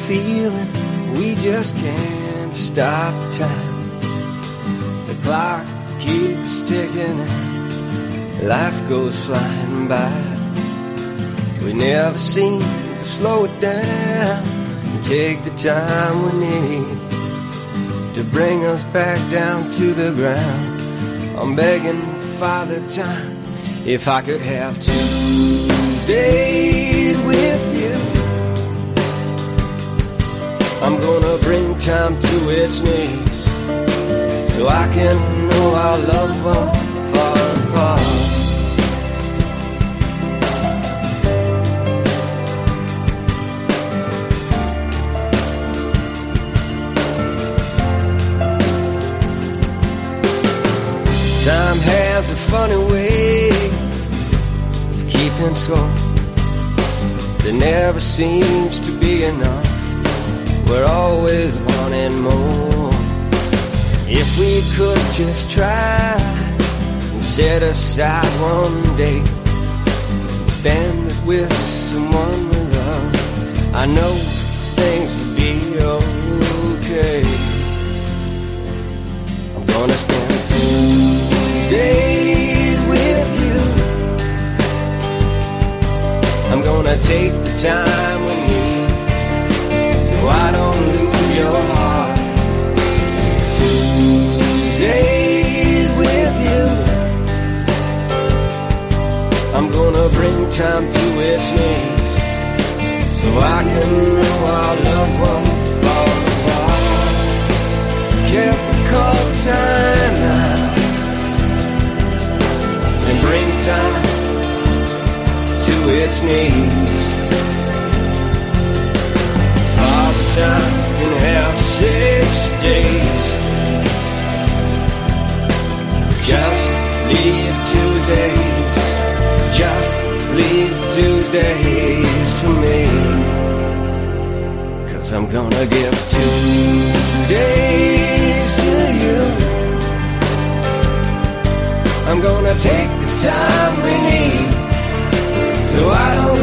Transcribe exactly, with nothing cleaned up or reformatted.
feeling we just can't stop time. The clock keeps ticking and life goes flying by. We never seem to slow it down and take the time we need to bring us back down to the ground. I'm begging Father Time, if I could have two days with you, I'm gonna bring time to its knees, so I can know our love won't fall apart. Time has a funny way of keeping score. There never seems to be enough. We're always wanting more. If we could just try and set aside one day and spend it with someone we love, I know things would be okay. I'm gonna spend two days with you. I'm gonna take the time we need, so I don't lose your heart. Two days with you, I'm gonna bring time to its knees, so I can know our love won't fall apart. Chemical time now, and bring time to its knees. Father Time can have six days. Just leave Tuesdays, just leave Tuesdays for me, 'cause I'm gonna give two days to you. I'm gonna take the time we need, so I don't